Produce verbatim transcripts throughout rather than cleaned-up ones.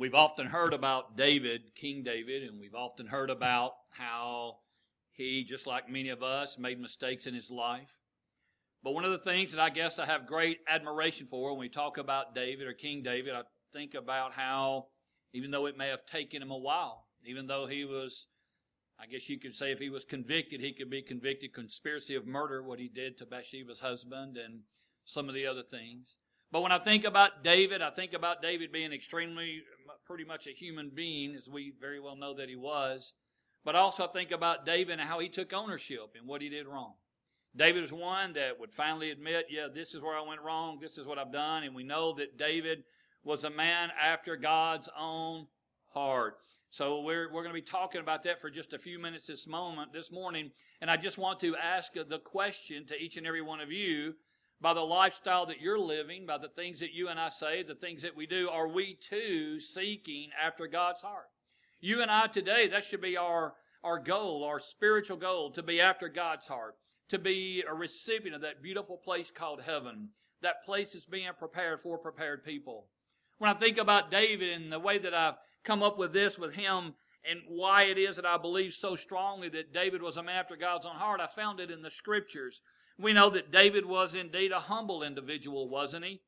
We've often heard about David, King David, and we've often heard about how he, just like many of us, made mistakes in his life. But one of the things that I guess I have great admiration for when we talk about David or King David, I think about how, even though it may have taken him a while, even though he was, I guess you could say if he was convicted, he could be convicted conspiracy of murder, what he did to Bathsheba's husband and some of the other things. But when I think about David, I think about David being extremely, pretty much a human being, as we very well know that he was. But also I think about David and how he took ownership and what he did wrong. David is one that would finally admit, yeah, this is where I went wrong, this is what I've done. And we know that David was a man after God's own heart. So we're we're going to be talking about that for just a few minutes this moment, this morning. And I just want to ask the question to each and every one of you, by the lifestyle that you're living, by the things that you and I say, the things that we do, are we too seeking after God's heart? You and I today, that should be our, our goal, our spiritual goal, to be after God's heart, to be a recipient of that beautiful place called heaven. That place is being prepared for prepared people. When I think about David and the way that I've come up with this with him and why it is that I believe so strongly that David was a man after God's own heart, I found it in the Scriptures. We know that David was indeed a humble individual, wasn't he?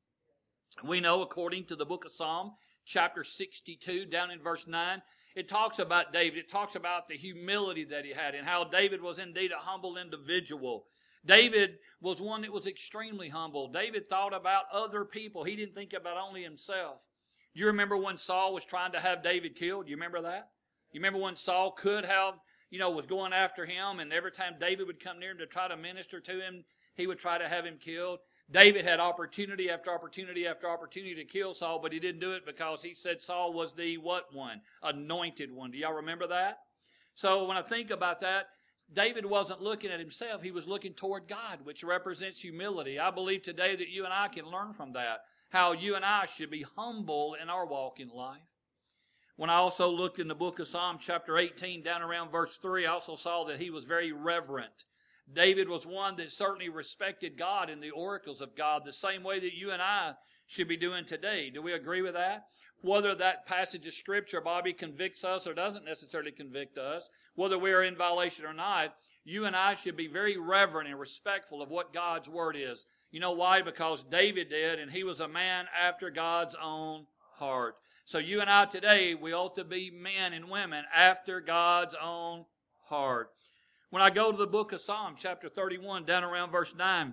We know, according to the book of Psalm, chapter sixty-two, down in verse nine, it talks about David. It talks about the humility that he had and how David was indeed a humble individual. David was one that was extremely humble. David thought about other people. He didn't think about only himself. You remember when Saul was trying to have David killed? You remember that? You remember when Saul could have, you know, was going after him, and every time David would come near him to try to minister to him, he would try to have him killed. David had opportunity after opportunity after opportunity to kill Saul, but he didn't do it because he said Saul was the what one? Anointed one. Do y'all remember that? So when I think about that, David wasn't looking at himself. He was looking toward God, which represents humility. I believe today that you and I can learn from that, how you and I should be humble in our walk in life. When I also looked in the book of Psalm chapter eighteen, down around verse three, I also saw that he was very reverent. David was one that certainly respected God and the oracles of God the same way that you and I should be doing today. Do we agree with that? Whether that passage of Scripture, Bobby, convicts us or doesn't necessarily convict us, whether we are in violation or not, you and I should be very reverent and respectful of what God's Word is. You know why? Because David did, and he was a man after God's own heart. So you and I today, we ought to be men and women after God's own heart. When I go to the book of Psalm, chapter thirty-one, down around verse nine,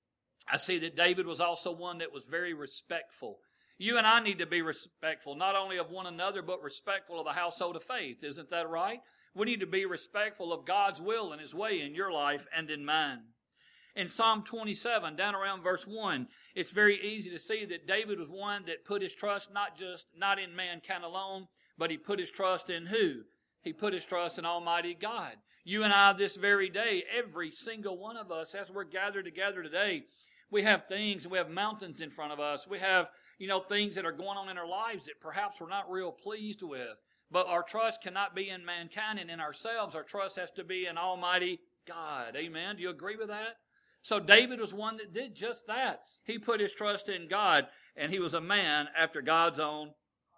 I see that David was also one that was very respectful. You and I need to be respectful, not only of one another, but respectful of the household of faith. Isn't that right? We need to be respectful of God's will and His way in your life and in mine. In Psalm twenty-seven, down around verse one, it's very easy to see that David was one that put his trust not just, not in mankind alone, but he put his trust in who? He put his trust in Almighty God. You and I this very day, every single one of us, as we're gathered together today, we have things, we have mountains in front of us. We have, you know, things that are going on in our lives that perhaps we're not real pleased with. But our trust cannot be in mankind and in ourselves. Our trust has to be in Almighty God. Amen? Do you agree with that? So David was one that did just that. He put his trust in God, and he was a man after God's own.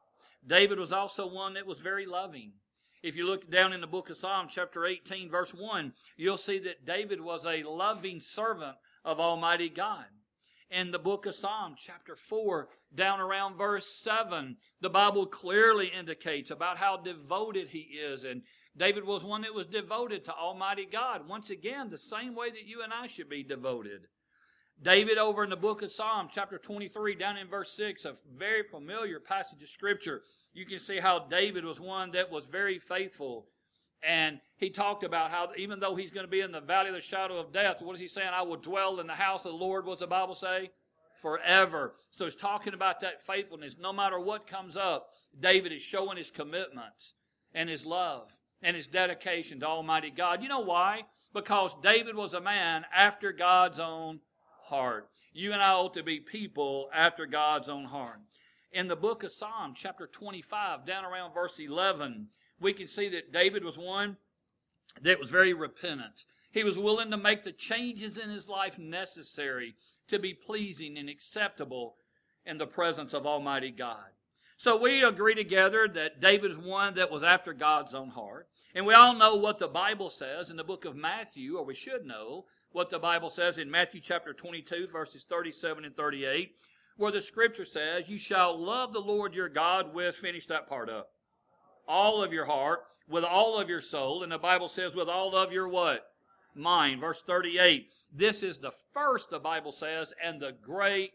David was also one that was very loving. If you look down in the book of Psalm, chapter eighteen, verse one, you'll see that David was a loving servant of Almighty God. In the book of Psalm, chapter four, down around verse seven, the Bible clearly indicates about how devoted he is. And David was one that was devoted to Almighty God. Once again, the same way that you and I should be devoted. David over in the book of Psalm, chapter twenty-three, down in verse six, a very familiar passage of Scripture. You can see how David was one that was very faithful. And he talked about how even though he's going to be in the valley of the shadow of death, what is he saying? I will dwell in the house of the Lord. What's the Bible say? Forever. So he's talking about that faithfulness. No matter what comes up, David is showing his commitments and his love and his dedication to Almighty God. You know why? Because David was a man after God's own heart. You and I ought to be people after God's own heart. In the book of Psalm, chapter twenty-five, down around verse eleven, we can see that David was one that was very repentant. He was willing to make the changes in his life necessary to be pleasing and acceptable in the presence of Almighty God. So we agree together that David is one that was after God's own heart. And we all know what the Bible says in the book of Matthew, or we should know what the Bible says in Matthew chapter twenty-two, verses thirty-seven and thirty-eight, where the scripture says, you shall love the Lord your God with, finish that part up, all of your heart, with all of your soul. And the Bible says with all of your what? Mind. Verse thirty-eight. This is the first, the Bible says, and the great,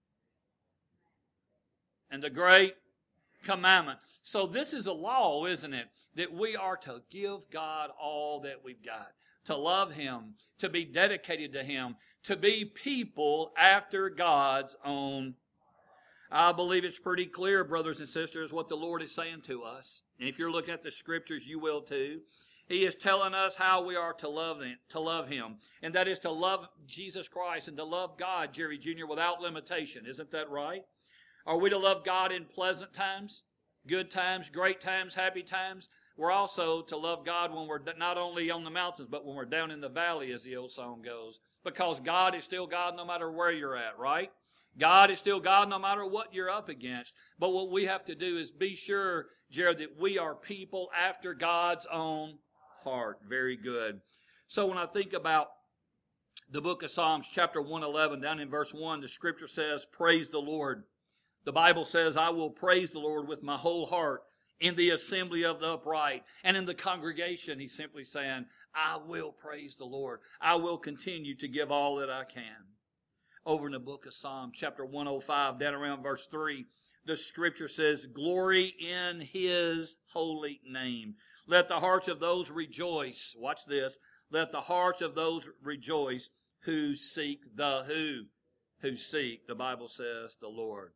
and the great commandment. So this is a law, isn't it? That we are to give God all that we've got. To love Him. To be dedicated to Him. To be people after God's own. I believe it's pretty clear, brothers and sisters, what the Lord is saying to us. And if you're looking at the scriptures, you will too. He is telling us how we are to love him, to love Him. And that is to love Jesus Christ and to love God, Jerry Junior, without limitation. Isn't that right? Are we to love God in pleasant times, good times, great times, happy times? We're also to love God when we're not only on the mountains, but when we're down in the valley, as the old song goes. Because God is still God no matter where you're at, right? God is still God no matter what you're up against. But what we have to do is be sure, Jared, that we are people after God's own heart. Very good. So when I think about the book of Psalms, chapter one eleven, down in verse one, the scripture says, praise the Lord. The Bible says, I will praise the Lord with my whole heart in the assembly of the upright. And in the congregation, he's simply saying, I will praise the Lord. I will continue to give all that I can. Over in the book of Psalms, chapter one oh five, down around verse three, the scripture says, glory in His holy name. Let the hearts of those rejoice. Watch this. Let the hearts of those rejoice who seek the who? Who seek, the Bible says, the Lord.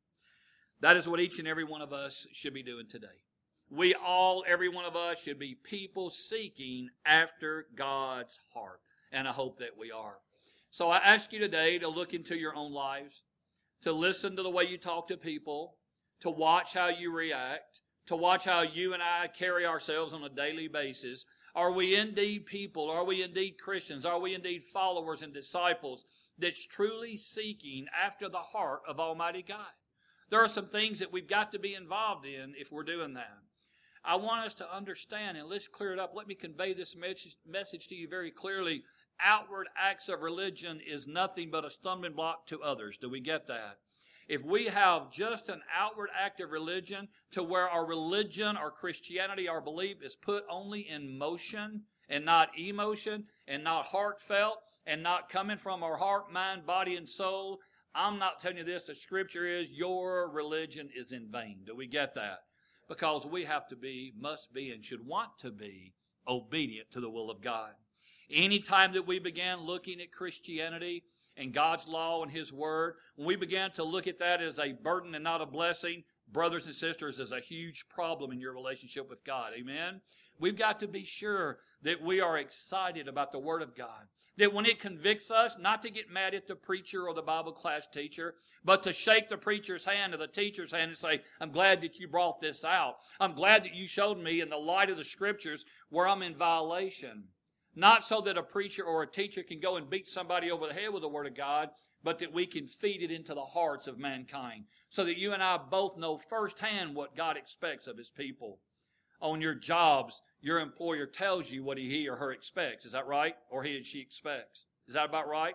That is what each and every one of us should be doing today. We all, every one of us, should be people seeking after God's heart. And I hope that we are. So I ask you today to look into your own lives, to listen to the way you talk to people, to watch how you react, to watch how you and I carry ourselves on a daily basis. Are we indeed people? Are we indeed Christians? Are we indeed followers and disciples that's truly seeking after the heart of Almighty God? There are some things that we've got to be involved in if we're doing that. I want us to understand, and let's clear it up. Let me convey this message, message to you very clearly. Outward acts of religion is nothing but a stumbling block to others. Do we get that? If we have just an outward act of religion to where our religion, our Christianity, our belief is put only in motion and not emotion and not heartfelt and not coming from our heart, mind, body, and soul, I'm not telling you this. The scripture is your religion is in vain. Do we get that? Because we have to be, must be, and should want to be obedient to the will of God. Anytime that we began looking at Christianity and God's law and His Word, when we began to look at that as a burden and not a blessing, brothers and sisters, is a huge problem in your relationship with God. Amen? We've got to be sure that we are excited about the Word of God. That when it convicts us, not to get mad at the preacher or the Bible class teacher, but to shake the preacher's hand or the teacher's hand and say, I'm glad that you brought this out. I'm glad that you showed me in the light of the Scriptures where I'm in violation. Not so that a preacher or a teacher can go and beat somebody over the head with the Word of God, but that we can feed it into the hearts of mankind. So that you and I both know firsthand what God expects of His people. On your jobs, your employer tells you what he or her expects. Is that right? Or he and she expects. Is that about right?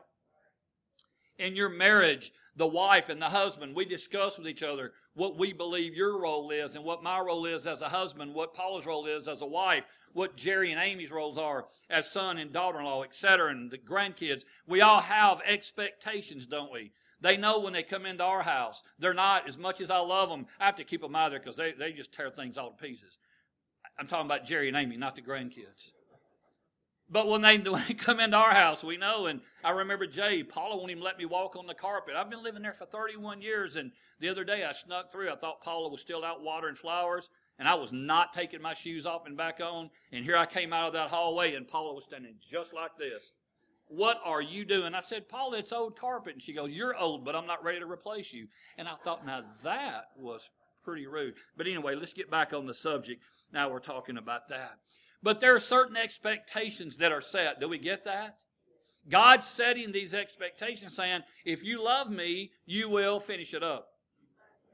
In your marriage, the wife and the husband, we discuss with each other what we believe your role is and what my role is as a husband, what Paula's role is as a wife, what Jerry and Amy's roles are as son and daughter-in-law, et cetera, and the grandkids. We all have expectations, don't we? They know when they come into our house. They're not, as much as I love them, I have to keep them out of there because they, they just tear things all to pieces. I'm talking about Jerry and Amy, not the grandkids. But when they, when they come into our house, we know, and I remember Jay, Paula won't even let me walk on the carpet. I've been living there for thirty-one years, and the other day I snuck through. I thought Paula was still out watering flowers, and I was not taking my shoes off and back on, and here I came out of that hallway, and Paula was standing just like this. What are you doing? I said, Paula, it's old carpet. And she goes, you're old, but I'm not ready to replace you. And I thought, now that was pretty rude. But anyway, let's get back on the subject. Now we're talking about that. But there are certain expectations that are set. Do we get that? God's setting these expectations saying, if you love me, you will finish it up.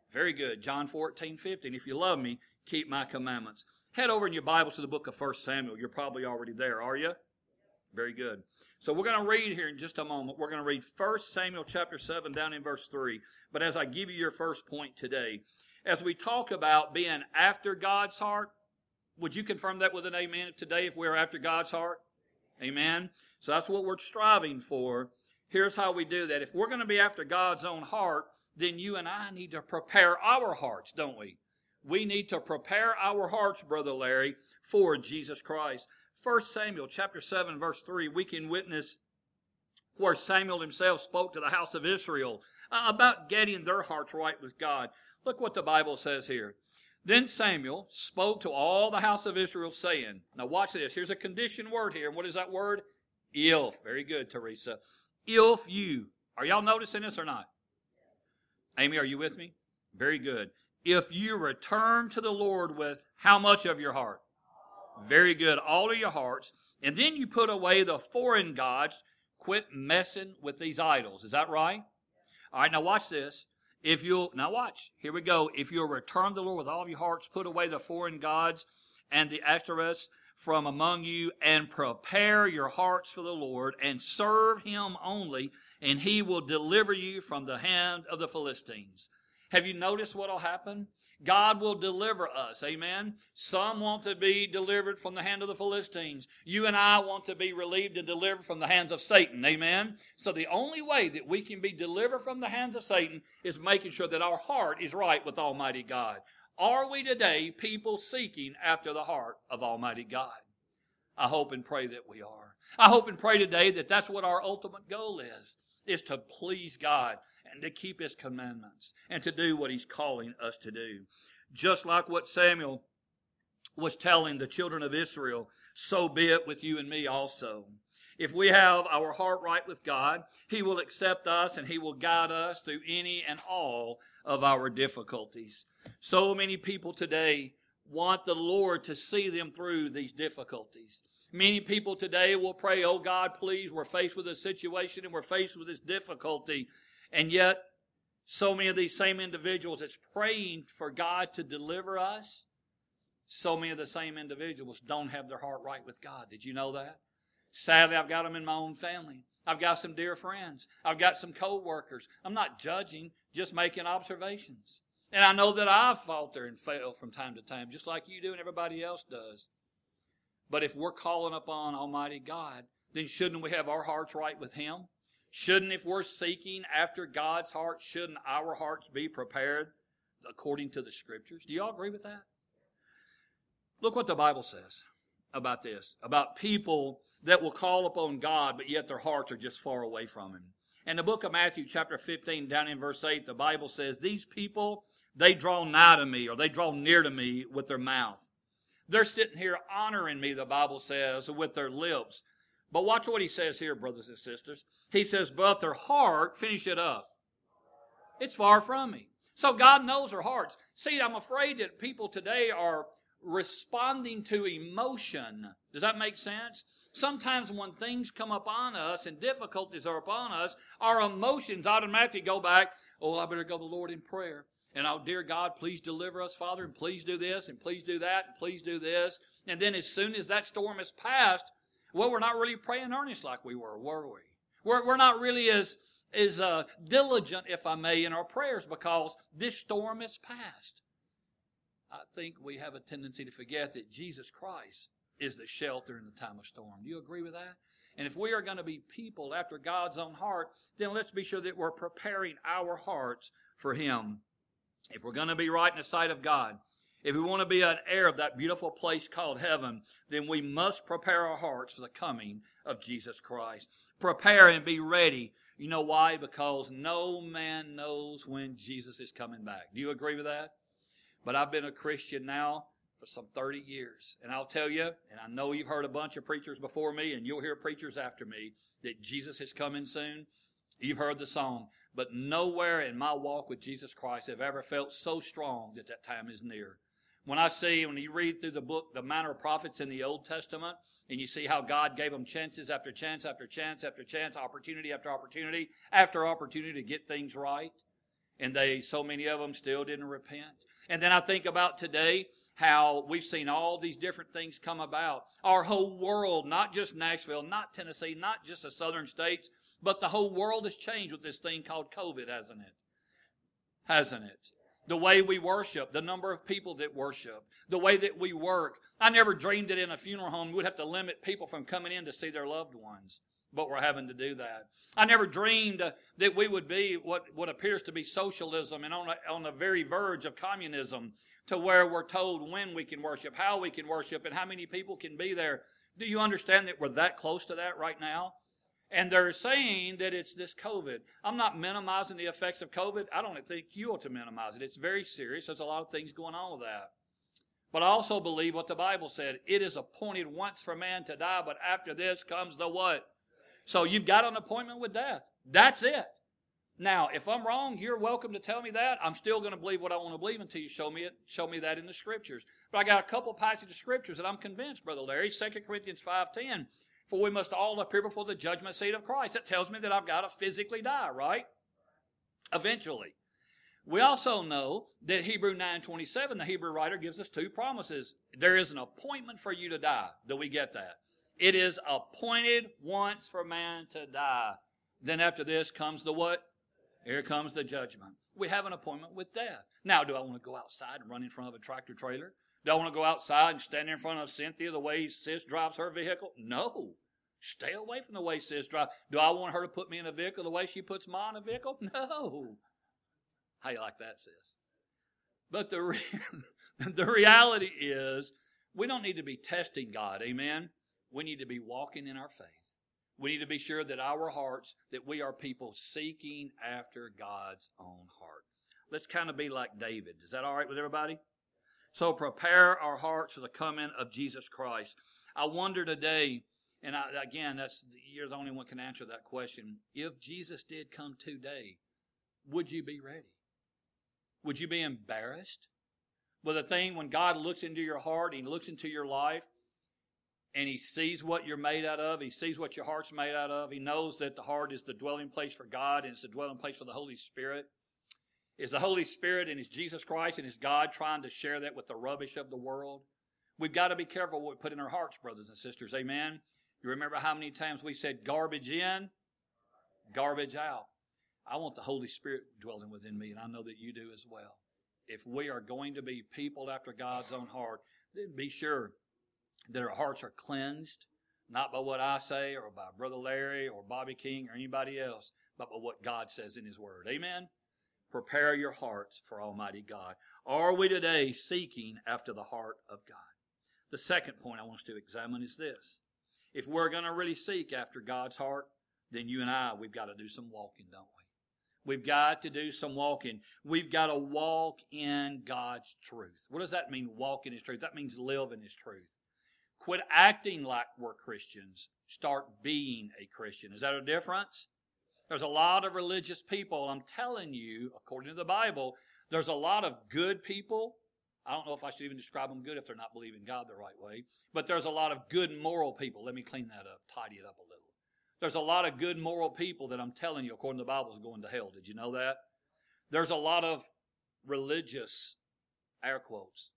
Very good. John fourteen fifteen. If you love me, keep my commandments. Head over in your Bibles to the book of First Samuel. You're probably already there, are you? Very good. So we're going to read here in just a moment. We're going to read First Samuel chapter seven down in verse three. But as I give you your first point today, as we talk about being after God's heart, would you confirm that with an amen today if we're after God's heart? Amen. So that's what we're striving for. Here's how we do that. If we're going to be after God's own heart, then you and I need to prepare our hearts, don't we? We need to prepare our hearts, Brother Larry, for Jesus Christ. First Samuel chapter seven, verse three, we can witness where Samuel himself spoke to the house of Israel about getting their hearts right with God. Look what the Bible says here. Then Samuel spoke to all the house of Israel, saying, now watch this. Here's a condition word here. And what is that word? If. Very good, Teresa. If you. Are y'all noticing this or not? Amy, are you with me? Very good. If you return to the Lord with how much of your heart? Very good. All of your hearts. And then you put away the foreign gods. Quit messing with these idols. Is that right? All right, now watch this. If you'll, now watch. Here we go. If you'll return to the Lord with all of your hearts, put away the foreign gods and the Ashtoreths from among you, and prepare your hearts for the Lord, and serve Him only, and He will deliver you from the hand of the Philistines. Have you noticed what will happen? God will deliver us. Amen. Some want to be delivered from the hand of the Philistines. You and I want to be relieved and delivered from the hands of Satan. Amen. So the only way that we can be delivered from the hands of Satan is making sure that our heart is right with Almighty God. Are we today people seeking after the heart of Almighty God? I hope and pray that we are. I hope and pray today that that's what our ultimate goal is, is to please God and to keep His commandments and to do what He's calling us to do. Just like what Samuel was telling the children of Israel, so be it with you and me also. If we have our heart right with God, He will accept us and He will guide us through any and all of our difficulties. So many people today want the Lord to see them through these difficulties. Many people today will pray, oh God, please, we're faced with a situation and we're faced with this difficulty. And yet, so many of these same individuals that's praying for God to deliver us, so many of the same individuals don't have their heart right with God. Did you know that? Sadly, I've got them in my own family. I've got some dear friends. I've got some co-workers. I'm not judging, just making observations. And I know that I falter and fail from time to time, just like you do and everybody else does. But if we're calling upon Almighty God, then shouldn't we have our hearts right with Him? Shouldn't, if we're seeking after God's heart, shouldn't our hearts be prepared according to the Scriptures? Do you all agree with that? Look what the Bible says about this, about people that will call upon God, but yet their hearts are just far away from Him. In the book of Matthew, chapter fifteen, down in verse eight, the Bible says, these people, they draw nigh to me, or they draw near to me with their mouth. They're sitting here honoring me, the Bible says, with their lips. But watch what He says here, brothers and sisters. He says, but their heart, finish it up, it's far from me. So God knows their hearts. See, I'm afraid that people today are responding to emotion. Does that make sense? Sometimes when things come upon us and difficulties are upon us, our emotions automatically go back, oh, I better go to the Lord in prayer. And, oh, dear God, please deliver us, Father, and please do this, and please do that, and please do this. And then as soon as that storm has passed, well, we're not really praying earnest like we were, were we? We're, we're not really as, as uh, diligent, if I may, in our prayers because this storm has passed. I think we have a tendency to forget that Jesus Christ is the shelter in the time of storm. Do you agree with that? And if we are going to be people after God's own heart, then let's be sure that we're preparing our hearts for Him. If we're going to be right in the sight of God, if we want to be an heir of that beautiful place called heaven, then we must prepare our hearts for the coming of Jesus Christ. Prepare and be ready. You know why? Because no man knows when Jesus is coming back. Do you agree with that? But I've been a Christian now for some thirty years. And I'll tell you, and I know you've heard a bunch of preachers before me, and you'll hear preachers after me, that Jesus is coming soon. You've heard the song. But nowhere in my walk with Jesus Christ have I ever felt so strong that that time is near. When I see, when you read through the book, the Minor Prophets in the Old Testament, and you see how God gave them chances after chance after chance after chance, opportunity after opportunity after opportunity to get things right. And they, so many of them still didn't repent. And then I think about today, how we've seen all these different things come about. Our whole world, not just Nashville, not Tennessee, not just the southern states, but the whole world has changed with this thing called COVID, hasn't it? Hasn't it? The way we worship, the number of people that worship, the way that we work. I never dreamed that in a funeral home we'd have to limit people from coming in to see their loved ones. But we're having to do that. I never dreamed uh, that we would be what, what appears to be socialism and on, a, on the very verge of communism, to where we're told when we can worship, how we can worship, and how many people can be there. Do you understand that we're that close to that right now? And they're saying that it's this COVID. I'm not minimizing the effects of COVID. I don't think you ought to minimize it. It's very serious. There's a lot of things going on with that. But I also believe what the Bible said. It is appointed once for man to die, but after this comes the what? So you've got an appointment with death. That's it. Now, if I'm wrong, you're welcome to tell me that. I'm still going to believe what I want to believe until you show me it. Show me that in the Scriptures. But I got a couple passages of Scriptures that I'm convinced, Brother Larry. Second Corinthians five ten. For we must all appear before the judgment seat of Christ. That tells me that I've got to physically die, right? Eventually. We also know that Hebrew nine twenty-seven, the Hebrew writer gives us two promises. There is an appointment for you to die. Do we get that? It is appointed once for man to die. Then after this comes the what? Here comes the judgment. We have an appointment with death. Now, do I want to go outside and run in front of a tractor trailer? Do I want to go outside and stand in front of Cynthia the way Sis drives her vehicle? No. Stay away from the way Sis drives. Do I want her to put me in a vehicle the way she puts mine in a vehicle? No. How you like that, Sis? But the, re- the reality is, we don't need to be testing God, amen? We need to be walking in our faith. We need to be sure that our hearts, that we are people seeking after God's own heart. Let's kind of be like David. Is that all right with everybody? So prepare our hearts for the coming of Jesus Christ. I wonder today, and I, again, that's you're the only one who can answer that question. If Jesus did come today, would you be ready? Would you be embarrassed? Well, the thing, when God looks into your heart, He looks into your life, and He sees what you're made out of. He sees what your heart's made out of. He knows that the heart is the dwelling place for God, and it's the dwelling place for the Holy Spirit. Is the Holy Spirit and is Jesus Christ and is God trying to share that with the rubbish of the world? We've got to be careful what we put in our hearts, brothers and sisters. Amen? You remember how many times we said garbage in, garbage out. I want the Holy Spirit dwelling within me, and I know that you do as well. If we are going to be people after God's own heart, then be sure that our hearts are cleansed, not by what I say or by Brother Larry or Bobby King or anybody else, but by what God says in His Word. Amen? Prepare your hearts for Almighty God. Are we today seeking after the heart of God? The second point I want us to examine is this. If we're going to really seek after God's heart, then you and I, we've got to do some walking, don't we? We've got to do some walking. We've got to walk in God's truth. What does that mean, walk in His truth? That means live in His truth. Quit acting like we're Christians. Start being a Christian. Is that a difference? There's a lot of religious people. I'm telling you, according to the Bible, there's a lot of good people. I don't know if I should even describe them good if they're not believing God the right way. But there's a lot of good moral people. Let me clean that up, tidy it up a little. There's a lot of good moral people that I'm telling you, according to the Bible, is going to hell. Did you know that? There's a lot of religious, air quotes,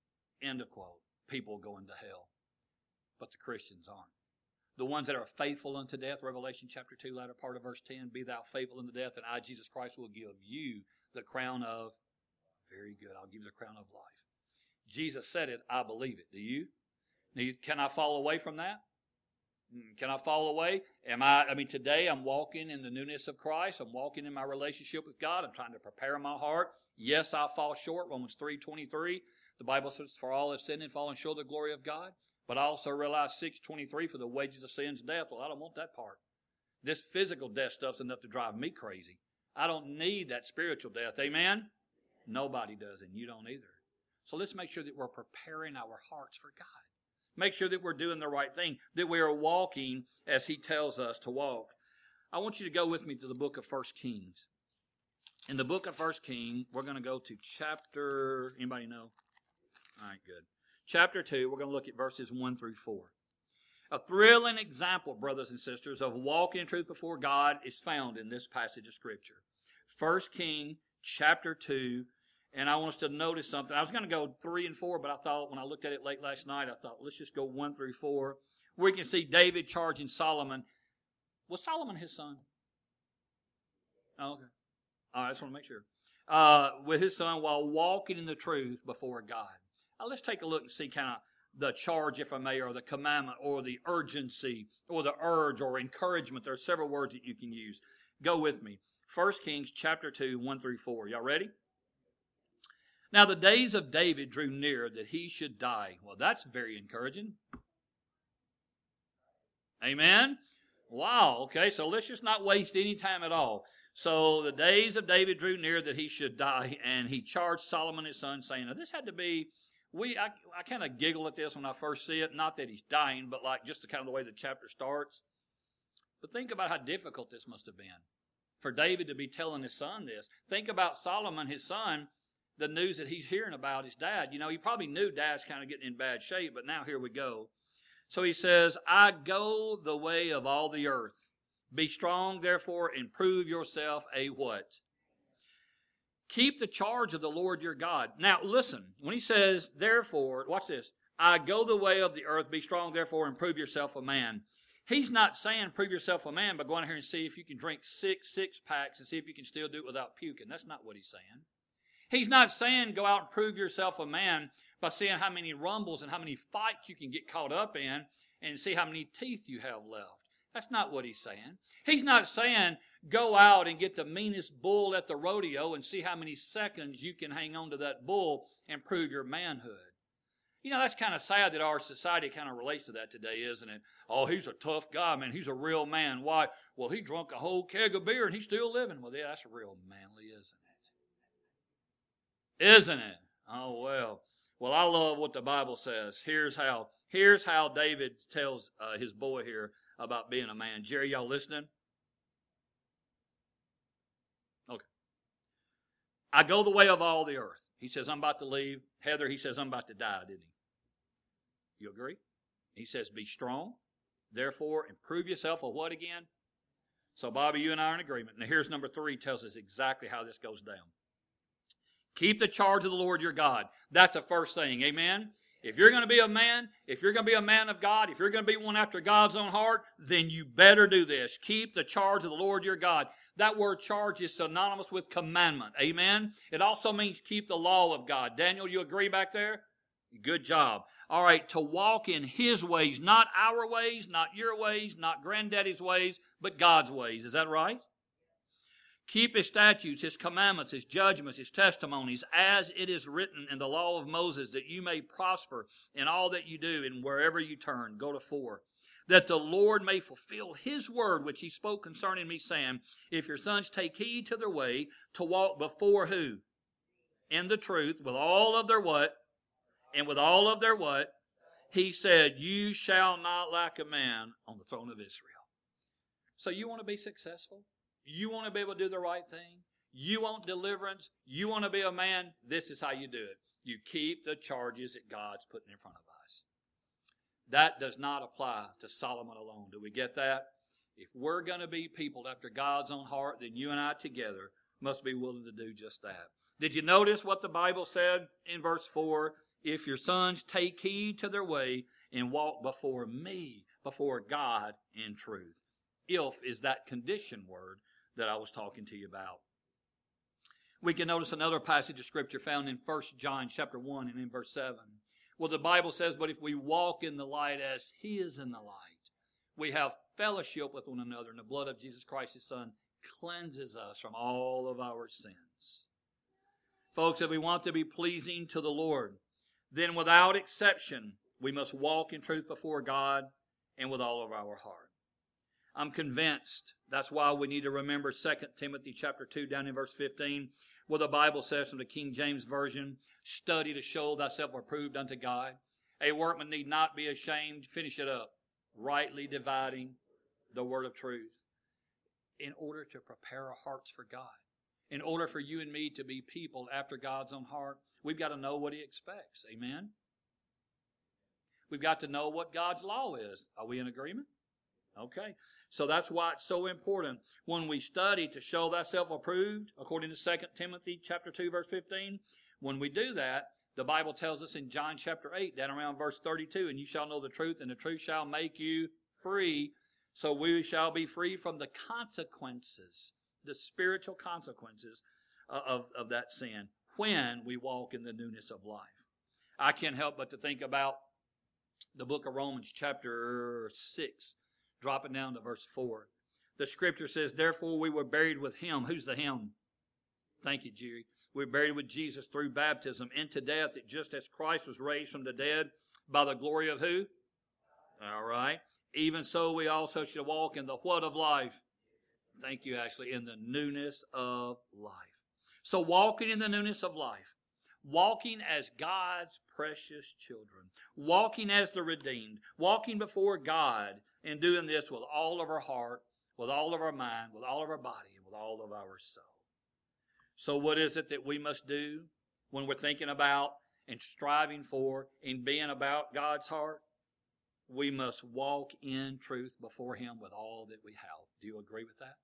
end of quote, people going to hell. But the Christians aren't. The ones that are faithful unto death, Revelation chapter two, latter part of verse ten, be thou faithful unto death, and I, Jesus Christ, will give you the crown of, very good, I'll give you the crown of life. Jesus said it, I believe it. Do you? Now, can I fall away from that? Can I fall away? Am I, I mean, today I'm walking in the newness of Christ. I'm walking in my relationship with God. I'm trying to prepare my heart. Yes, I fall short. Romans three twenty-three. The Bible says, for all have sinned and fallen short of the glory of God. But I also realize six twenty-three, for the wages of sin is death. Well, I don't want that part. This physical death stuff's enough to drive me crazy. I don't need that spiritual death. Amen? Nobody does, and you don't either. So let's make sure that we're preparing our hearts for God. Make sure that we're doing the right thing, that we are walking as He tells us to walk. I want you to go with me to the book of First Kings. In the book of First Kings, we're going to go to chapter, anybody know? All right, good. Chapter two, we're going to look at verses one through four. A thrilling example, brothers and sisters, of walking in truth before God is found in this passage of Scripture. First Kings chapter two. And I want us to notice something. I was going to go three and four, but I thought when I looked at it late last night, I thought, let's just go one through four. We can see David charging Solomon. Was Solomon his son? Oh, okay. All right, I just want to make sure. Uh, with his son while walking in the truth before God. Now let's take a look and see kind of the charge, if I may, or the commandment, or the urgency, or the urge, or encouragement. There are several words that you can use. Go with me. First Kings chapter two, one through four. Y'all ready? Now the days of David drew near that he should die. Well, that's very encouraging. Amen? Wow, okay, so let's just not waste any time at all. So the days of David drew near that he should die, and he charged Solomon his son, saying, now this had to be, we I, I kind of giggle at this when I first see it, not that he's dying, but like just the kind of the way the chapter starts. But think about how difficult this must have been for David to be telling his son this. Think about Solomon, his son, the news that he's hearing about his dad. You know, he probably knew dad's kind of getting in bad shape, but now here we go. So he says, I go the way of all the earth. Be strong, therefore, and prove yourself a what? Keep the charge of the Lord your God. Now, listen, when he says, therefore, watch this. I go the way of the earth. Be strong, therefore, and prove yourself a man. He's not saying prove yourself a man by going out here and see if you can drink six six-packs and see if you can still do it without puking. That's not what he's saying. He's not saying go out and prove yourself a man by seeing how many rumbles and how many fights you can get caught up in and see how many teeth you have left. That's not what he's saying. He's not saying go out and get the meanest bull at the rodeo and see how many seconds you can hang on to that bull and prove your manhood. You know, that's kind of sad that our society kind of relates to that today, isn't it? Oh, he's a tough guy, man. He's a real man. Why? Well, he drunk a whole keg of beer and he's still living. Well, yeah, that's real manly, isn't it? Isn't it? Oh, well. Well, I love what the Bible says. Here's how, here's how David tells uh, his boy here about being a man. Jerry, y'all listening? Okay. I go the way of all the earth. He says, I'm about to leave. Heather, he says, I'm about to die, didn't he? You agree? He says, be strong. Therefore, improve yourself of what again? So, Bobby, you and I are in agreement. Now, here's number three, tells us exactly how this goes down. Keep the charge of the Lord your God. That's the first thing. Amen? If you're going to be a man, if you're going to be a man of God, if you're going to be one after God's own heart, then you better do this. Keep the charge of the Lord your God. That word charge is synonymous with commandment. Amen? It also means keep the law of God. Daniel, you agree back there? Good job. All right, to walk in His ways, not our ways, not your ways, not granddaddy's ways, but God's ways. Is that right? Keep His statutes, His commandments, His judgments, His testimonies, as it is written in the law of Moses, that you may prosper in all that you do and wherever you turn. Go to four. That the Lord may fulfill His word, which He spoke concerning me, saying, if your sons take heed to their way, to walk before who? In the truth, with all of their what? And with all of their what? He said, you shall not lack a man on the throne of Israel. So you want to be successful? You want to be able to do the right thing? You want deliverance? You want to be a man? This is how you do it. You keep the charges that God's putting in front of us. That does not apply to Solomon alone. Do we get that? If we're going to be people after God's own heart, then you and I together must be willing to do just that. Did you notice what the Bible said in verse four? If your sons take heed to their way and walk before me, before God in truth. If is that condition word that I was talking to you about. We can notice another passage of Scripture found in First John chapter one and in verse seven. Well, the Bible says, but if we walk in the light as He is in the light, we have fellowship with one another, and the blood of Jesus Christ, His Son, cleanses us from all of our sins. Folks, if we want to be pleasing to the Lord, then without exception, we must walk in truth before God and with all of our heart. I'm convinced that's why we need to remember Second Timothy chapter two down in verse fifteen, where the Bible says from the King James Version, study to show thyself approved unto God. A workman need not be ashamed. Finish it up. Rightly dividing the word of truth. In order to prepare our hearts for God. In order for you and me to be people after God's own heart, we've got to know what He expects. Amen? We've got to know what God's law is. Are we in agreement? Okay. So that's why it's so important when we study to show thyself approved, according to Second Timothy chapter two, verse fifteen. When we do that, the Bible tells us in John chapter eight, down around verse thirty-two, and you shall know the truth, and the truth shall make you free. So we shall be free from the consequences, the spiritual consequences of, of that sin when we walk in the newness of life. I can't help but to think about the book of Romans chapter six, dropping down to verse four. The scripture says, therefore we were buried with him. Who's the him? Thank you, Jerry. We're buried with Jesus through baptism into death, that just as Christ was raised from the dead by the glory of who? All right. Even so we also should walk in the what of life? Thank you, Ashley. In the newness of life. So walking in the newness of life. Walking as God's precious children. Walking as the redeemed. Walking before God and doing this with all of our heart, with all of our mind, with all of our body, and with all of our soul. So what is it that we must do when we're thinking about and striving for and being about God's heart? We must walk in truth before Him with all that we have. Do you agree with that?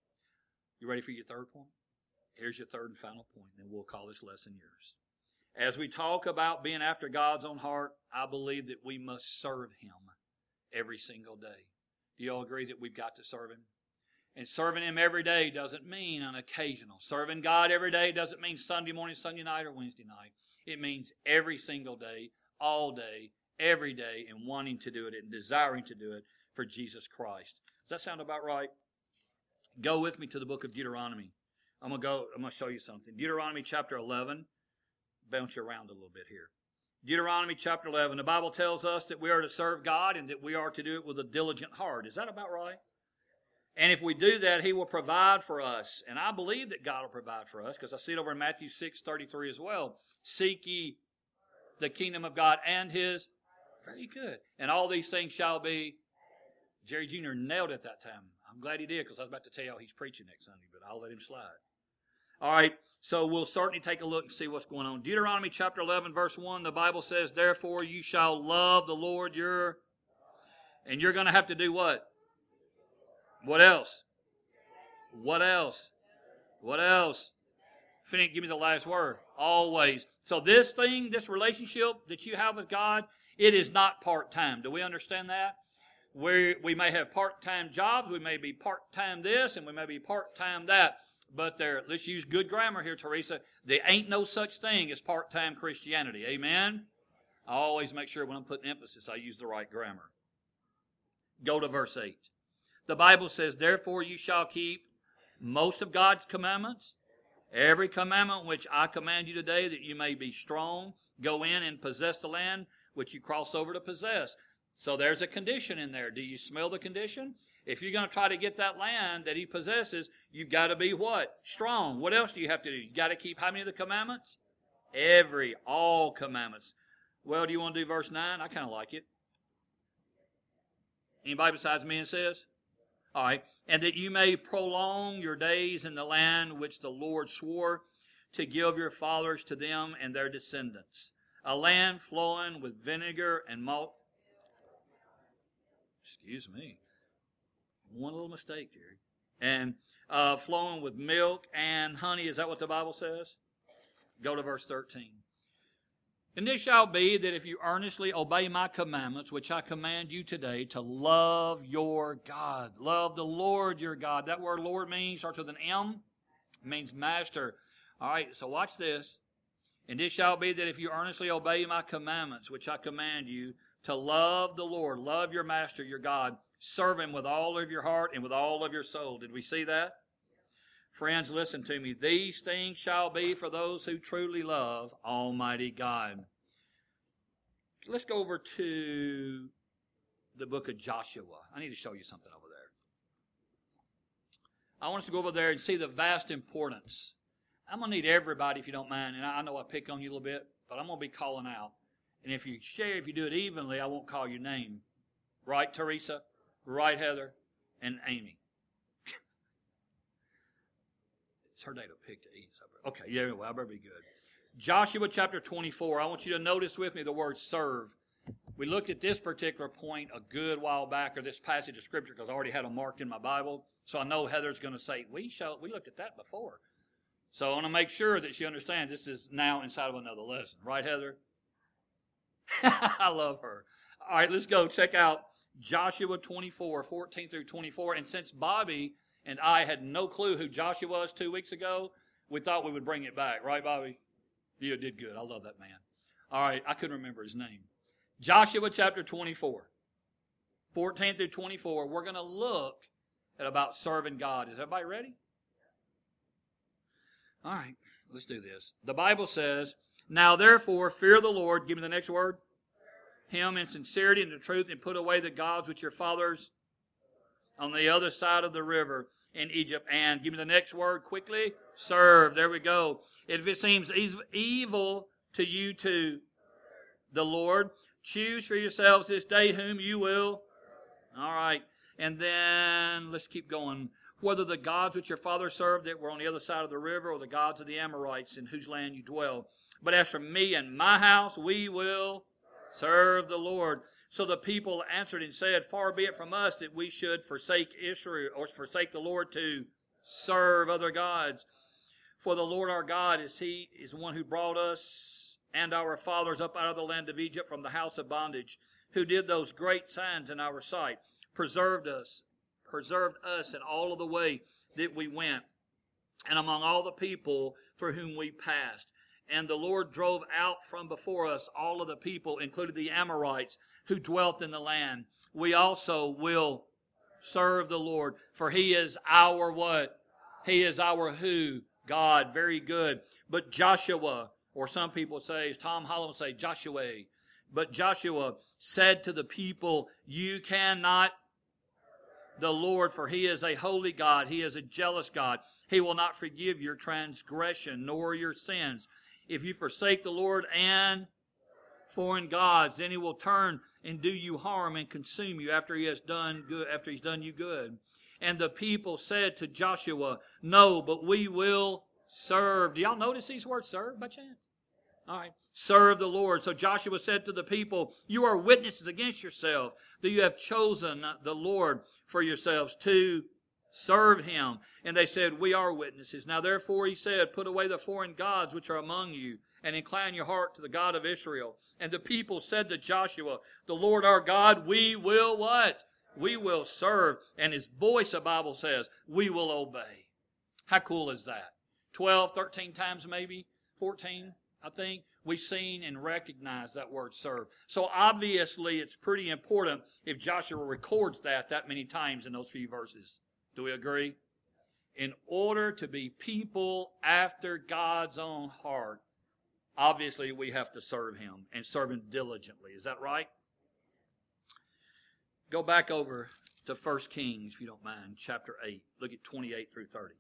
You ready for your third point? Here's your third and final point, and we'll call this lesson yours. As we talk about being after God's own heart, I believe that we must serve Him every single day. Do you all agree that we've got to serve Him? And serving Him every day doesn't mean an occasional. Serving God every day doesn't mean Sunday morning, Sunday night, or Wednesday night. It means every single day, all day, every day, and wanting to do it and desiring to do it for Jesus Christ. Does that sound about right? Go with me to the book of Deuteronomy. I'm going to go, I'm going to show you something. Deuteronomy chapter eleven. Bounce you around a little bit here. Deuteronomy chapter eleven. The Bible tells us that we are to serve God and that we are to do it with a diligent heart. Is that about right? And if we do that, He will provide for us. And I believe that God will provide for us because I see it over in Matthew six thirty-three as well. Seek ye the kingdom of God and His. Very good. And all these things shall be. Jerry Junior nailed it that time. I'm glad he did because I was about to tell you he's preaching next Sunday, but I'll let him slide. All right, so we'll certainly take a look and see what's going on. Deuteronomy chapter eleven, verse one, the Bible says, therefore you shall love the Lord your... And you're going to have to do what? What else? What else? What else? Finnick, give me the last word. Always. So this thing, this relationship that you have with God, it is not part-time. Do we understand that? We, we may have part-time jobs, we may be part-time this, and we may be part-time that. But there, let's use good grammar here, Teresa. There ain't no such thing as part-time Christianity. Amen? I always make sure when I'm putting emphasis, I use the right grammar. Go to verse eight. The Bible says, therefore you shall keep most of God's commandments, every commandment which I command you today, that you may be strong, go in and possess the land which you cross over to possess. So there's a condition in there. Do you smell the condition? If you're going to try to get that land that He possesses, you've got to be what? Strong. What else do you have to do? You've got to keep how many of the commandments? Every, all commandments. Well, do you want to do verse nine? I kind of like it. Anybody besides me and says? All right. And that you may prolong your days in the land which the Lord swore to give your fathers to them and their descendants. A land flowing with vinegar and malt. Excuse me. One little mistake, Jerry. And uh, flowing with milk and honey. Is that what the Bible says? Go to verse thirteen. And this shall be that if you earnestly obey my commandments, which I command you today, to love your God. Love the Lord your God. That word Lord means, starts with an M. It means master. All right, so watch this. And this shall be that if you earnestly obey my commandments, which I command you, to love the Lord, love your master, your God, serve Him with all of your heart and with all of your soul. Did we see that? Friends, listen to me. These things shall be for those who truly love Almighty God. Let's go over to the book of Joshua. I need to show you something over there. I want us to go over there and see the vast importance. I'm going to need everybody, if you don't mind, and I know I pick on you a little bit, but I'm going to be calling out. And if you share, if you do it evenly, I won't call your name. Right, Teresa? Right, Heather? And Amy. It's her day to pick to eat. Okay, yeah, well, I better be good. Joshua chapter twenty-four. I want you to notice with me the word serve. We looked at this particular point a good while back, or this passage of Scripture, because I already had them marked in my Bible. So I know Heather's going to say, we showed, we looked at that before. So I want to make sure that she understands this is now inside of another lesson. Right, Heather? I love her. All right, let's go check out Joshua twenty-four, fourteen through twenty-four. And since Bobby and I had no clue who Joshua was two weeks ago, we thought we would bring it back. Right, Bobby? You did good. I love that man. All right, I couldn't remember his name. Joshua chapter twenty-four, fourteen through twenty-four. We're going to look at about serving God. Is everybody ready? All right, let's do this. The Bible says, now therefore fear the Lord. Give me the next word. Him in sincerity and the truth, and put away the gods which your fathers on the other side of the river in Egypt. And give me the next word quickly. Serve. There we go. If it seems evil to you to the Lord, choose for yourselves this day whom you will. All right. And then let's keep going. Whether the gods which your father served that were on the other side of the river, or the gods of the Amorites in whose land you dwell. But as for me and my house, we will serve the Lord. So the people answered and said, far be it from us that we should forsake Israel, or forsake the Lord to serve other gods. For the Lord our God is He is the one who brought us and our fathers up out of the land of Egypt from the house of bondage, who did those great signs in our sight, preserved us, preserved us in all of the way that we went, and among all the people for whom we passed. And the Lord drove out from before us all of the people, including the Amorites, who dwelt in the land. We also will serve the Lord, for He is our what? He is our who? God. Very good. But Joshua, or some people say, as Tom Holland say, Joshua. But Joshua said to the people, you cannot the Lord, for He is a holy God. He is a jealous God. He will not forgive your transgression nor your sins. If you forsake the Lord and foreign gods, then He will turn and do you harm and consume you after He has done good, after He's done you good. And the people said to Joshua, no, but we will serve. Do y'all notice these words, serve, by chance? All right. Serve the Lord. So Joshua said to the people, you are witnesses against yourself that you have chosen the Lord for yourselves to serve Him. And they said, we are witnesses. Now therefore he said, put away the foreign gods which are among you, and incline your heart to the God of Israel. And the people said to Joshua, the Lord our God, we will what? We will serve. And His voice, the Bible says, we will obey. How cool is that? twelve, thirteen times maybe, fourteen, I think, we've seen and recognized that word serve. So obviously it's pretty important if Joshua records that that many times in those few verses. Do we agree? In order to be people after God's own heart, obviously we have to serve Him and serve Him diligently. Is that right? Go back over to First Kings, if you don't mind, chapter eight. Look at twenty-eight through thirty.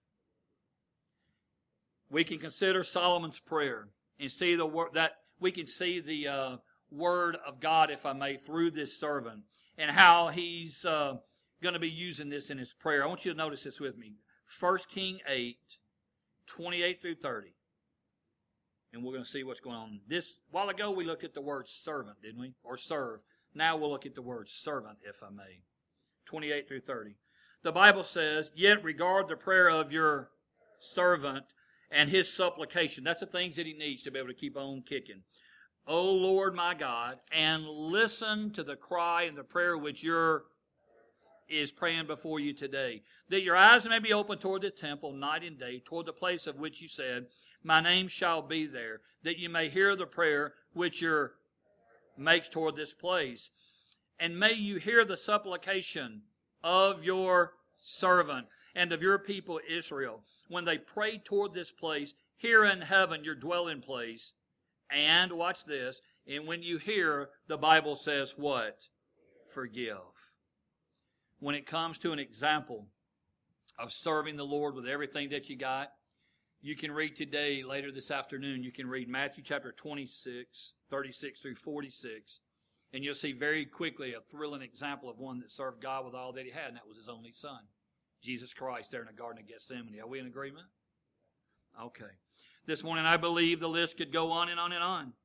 We can consider Solomon's prayer and see the word that we can see the uh, word of God, if I may, through this servant, and how he's uh, going to be using this in his prayer. I want you to notice this with me. First Kings eight, twenty-eight through thirty. And we're going to see what's going on. This, while ago we looked at the word servant, didn't we? Or serve. Now we'll look at the word servant, if I may. twenty-eight through thirty. The Bible says, yet regard the prayer of your servant and his supplication. That's the things that he needs to be able to keep on kicking. O Lord my God, and listen to the cry and the prayer which your is praying before you today, that your eyes may be open toward the temple night and day, toward the place of which you said, my name shall be there, that you may hear the prayer which your makes toward this place. And may you hear the supplication of your servant and of your people Israel, when they pray toward this place, here in heaven, your dwelling place. And, watch this, and when you hear, the Bible says what? Forgive. When it comes to an example of serving the Lord with everything that you got, you can read today, later this afternoon, you can read Matthew chapter twenty-six, thirty-six through forty-six, and you'll see very quickly a thrilling example of one that served God with all that he had, and that was his only son, Jesus Christ, there in the Garden of Gethsemane. Are we in agreement? Okay. This morning I believe the list could go on and on and on.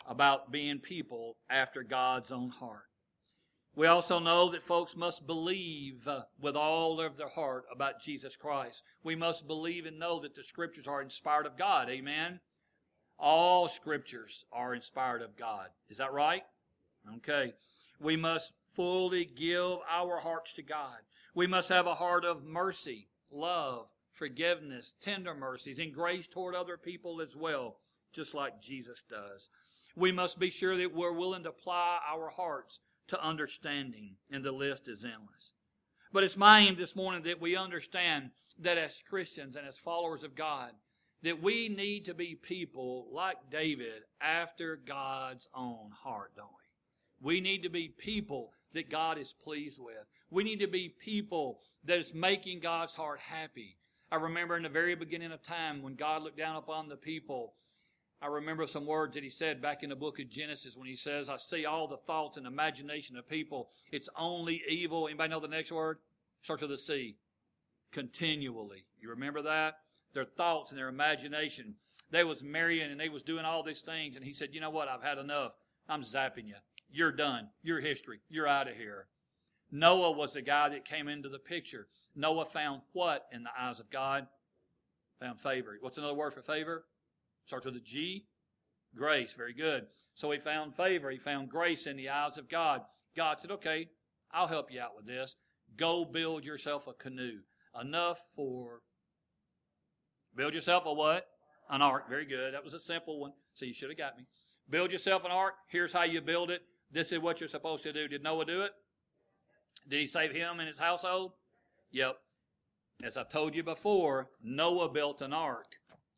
about being people after God's own heart. We also know that folks must believe uh, with all of their heart about Jesus Christ. We must believe and know that the Scriptures are inspired of God. Amen? All Scriptures are inspired of God. Is that right? Okay. We must fully give our hearts to God. We must have a heart of mercy, love, forgiveness, tender mercies, and grace toward other people as well, just like Jesus does. We must be sure that we're willing to apply our hearts to understanding, and the list is endless. But it's my aim this morning that we understand that as Christians and as followers of God, that we need to be people like David after God's own heart, don't we? We need to be people that God is pleased with. We need to be people that is making God's heart happy. I remember in the very beginning of time when God looked down upon the people, I remember some words that he said back in the book of Genesis when he says, I see all the thoughts and imagination of people. It's only evil. Anybody know the next word? Starts with a C. Continually. You remember that? Their thoughts and their imagination. They was marrying and they was doing all these things. And he said, you know what? I've had enough. I'm zapping you. You're done. You're history. You're out of here. Noah was the guy that came into the picture. Noah found what in the eyes of God? Found favor. What's another word for favor? Starts with a G. Grace. Very good. So he found favor. He found grace in the eyes of God. God said, okay, I'll help you out with this. Go build yourself a canoe. Enough for... Build yourself a what? An ark. Very good. That was a simple one. So you should have got me. Build yourself an ark. Here's how you build it. This is what you're supposed to do. Did Noah do it? Did he save him and his household? Yep. As I told you before, Noah built an ark.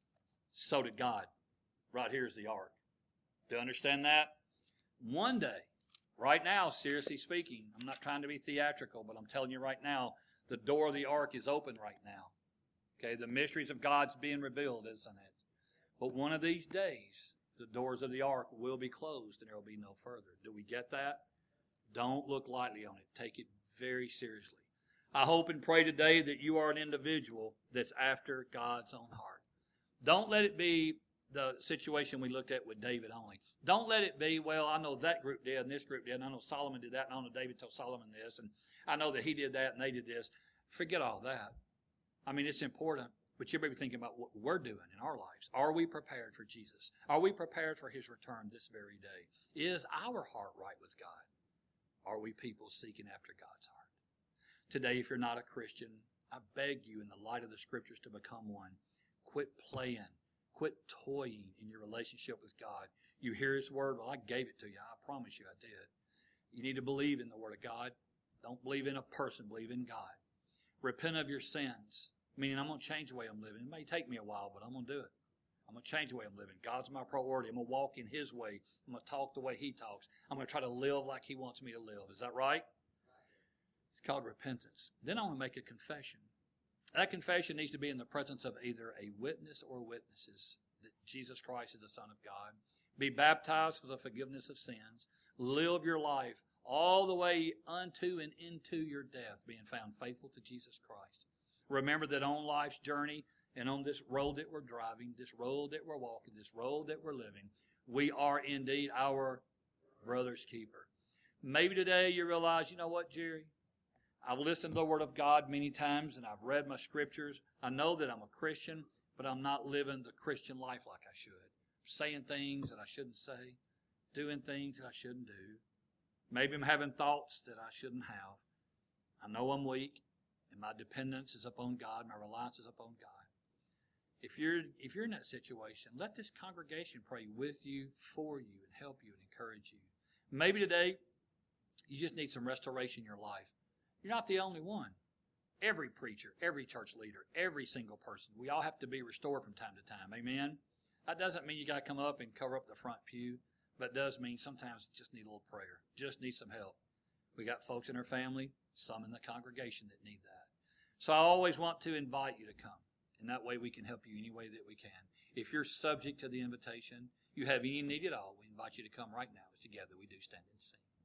So did God. Right here is the ark. Do you understand that? One day, right now, seriously speaking, I'm not trying to be theatrical, but I'm telling you right now, the door of the ark is open right now. Okay, the mysteries of God's being revealed, isn't it? But one of these days, the doors of the ark will be closed and there will be no further. Do we get that? Don't look lightly on it. Take it very seriously. I hope and pray today that you are an individual that's after God's own heart. Don't let it be the situation we looked at with David only. Don't let it be, well, I know that group did and this group did, and I know Solomon did that, and I know David told Solomon this, and I know that he did that and they did this. Forget all that. I mean, it's important, but you better be thinking about what we're doing in our lives. Are we prepared for Jesus? Are we prepared for his return this very day? Is our heart right with God? Are we people seeking after God's heart? Today, if you're not a Christian, I beg you in the light of the Scriptures to become one. Quit playing. Quit toying in your relationship with God. You hear his word, well, I gave it to you. I promise you I did. You need to believe in the word of God. Don't believe in a person. Believe in God. Repent of your sins. Meaning I'm going to change the way I'm living. It may take me a while, but I'm going to do it. I'm going to change the way I'm living. God's my priority. I'm going to walk in his way. I'm going to talk the way he talks. I'm going to try to live like he wants me to live. Is that right? It's called repentance. Then I want to make a confession. That confession needs to be in the presence of either a witness or witnesses that Jesus Christ is the Son of God. Be baptized for the forgiveness of sins. Live your life all the way unto and into your death, being found faithful to Jesus Christ. Remember that on life's journey and on this road that we're driving, this road that we're walking, this road that we're living, we are indeed our brother's keeper. Maybe today you realize, you know what, Jerry? I've listened to the Word of God many times and I've read my Scriptures. I know that I'm a Christian, but I'm not living the Christian life like I should. Saying things that I shouldn't say, doing things that I shouldn't do. Maybe I'm having thoughts that I shouldn't have. I know I'm weak. And my dependence is upon God. My reliance is upon God. If you're, if you're in that situation, let this congregation pray with you, for you, and help you and encourage you. Maybe today you just need some restoration in your life. You're not the only one. Every preacher, every church leader, every single person, we all have to be restored from time to time. Amen? That doesn't mean you got to come up and cover up the front pew, but it does mean sometimes you just need a little prayer. Just need some help. We got folks in our family, some in the congregation that need that. So I always want to invite you to come. And that way we can help you any way that we can. If you're subject to the invitation, you have any need at all, we invite you to come right now. As together we do stand and sing.